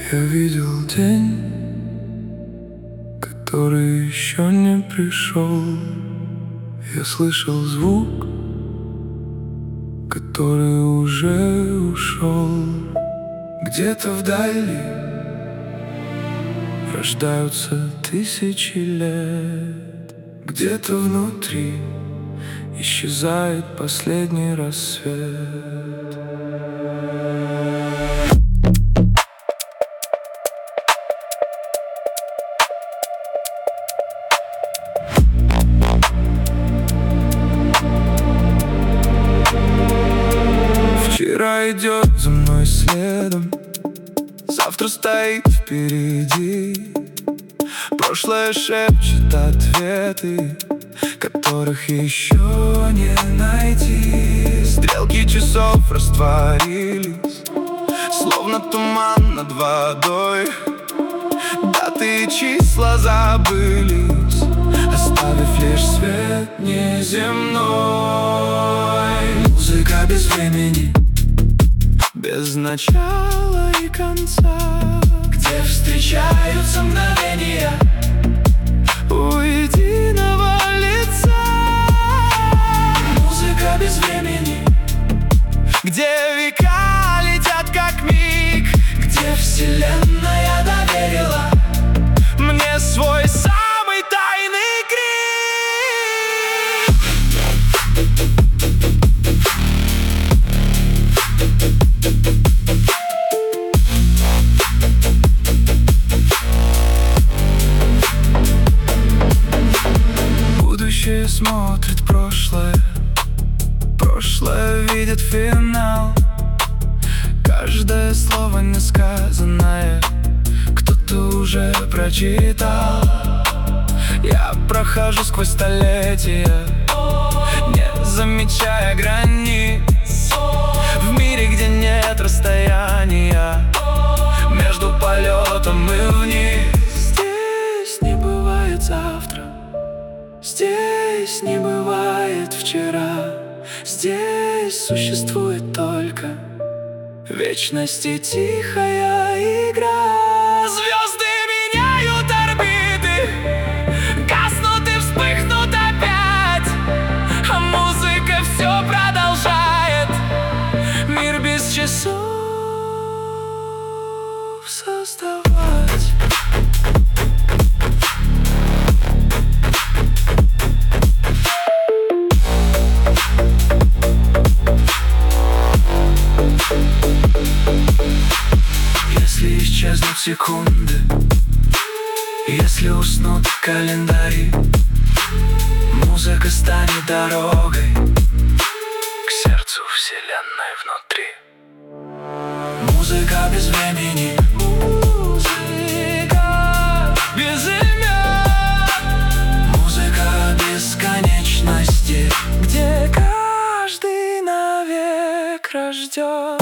Я видел день, который еще не пришел. Я слышал звук, который уже ушел. Где-то вдали рождаются тысячи лет. Где-то внутри исчезает последний рассвет. Вчера идет за мной следом, завтра стоит впереди. Прошлое шепчет ответы, которых еще не найти. Стрелки часов растворились, словно туман над водой. Даты и числа забылись, оставив лишь свет неземной. Музыка без времени, без начала и конца, где встречаются мгновения у единого лица. Музыка без времени, где века летят как миг, где вселенная доверила мне свой самый тайный крик. Будущее смотрит прошлое, прошлое видит финал. Каждое слово несказанное кто-то уже прочитал. Я прохожу сквозь столетия, не замечая границ, в мире, где нет расстояния между полетом и вниз. Здесь не бывает завтра, здесь не бывает вчера. Здесь существует только вечность и тихая игра. Звезды меняют орбиты, гаснут и вспыхнут опять, а музыка все продолжает мир без часов создавать. Если исчезнут секунды, если уснут календари, музыка станет дорогой к сердцу вселенной внутри. Музыка без времени, музыка без имен, музыка бесконечности, где каждый навек рожден.